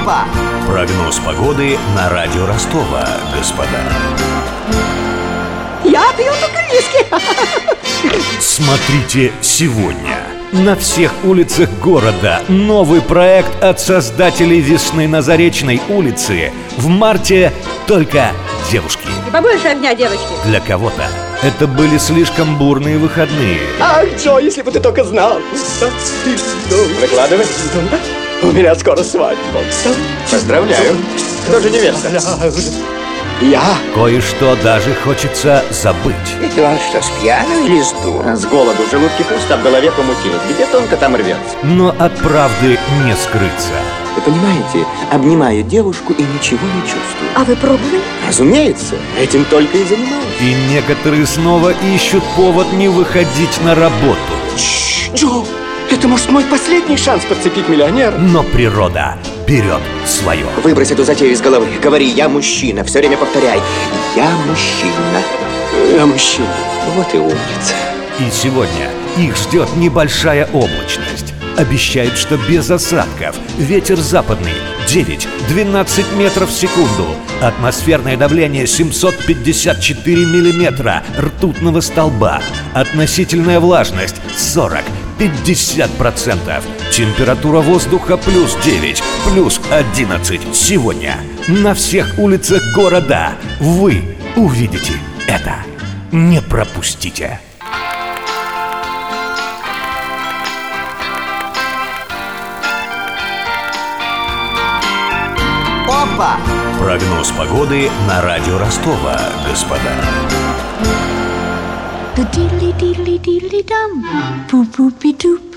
Опа! Прогноз погоды на радио Ростова, господа. Я пью только виски. Смотрите сегодня. На всех улицах города новый проект от создателей «Весны» на Заречной улице. В марте только девушки. И побольше огня, девочки. Для кого-то это были слишком бурные выходные. Ах, Джо, если бы ты только знал. Выкладывай. У меня скоро свадьба. Поздравляю. Кто же невеста? Я. Кое-что даже хочется забыть. Это он что, с пьяну или с дуру? С голоду желудки пусто, а в голове помутилось. Где тонко, там рвется. Но от правды не скрыться. Вы понимаете, обнимаю девушку и ничего не чувствую. А вы пробовали? Разумеется, этим только и занимаюсь. И некоторые снова ищут повод не выходить на работу. Джо, это может мой последний шанс подцепить миллионера. Но природа берет свое. Выбрось эту затею из головы. Говори, я мужчина. Все время повторяй. Я мужчина. Я мужчина. Вот и умница. И сегодня их ждет небольшая облачность. Обещают, что без осадков. Ветер западный 9-12 метров в секунду. Атмосферное давление 754 миллиметра ртутного столба. Относительная влажность 40-50%. Температура воздуха плюс 9, плюс 11. Сегодня на всех улицах города вы увидите это. Не пропустите. Опа! Прогноз погоды на радио Ростова, господа. The diddly diddly diddly dum, boop boopy doop.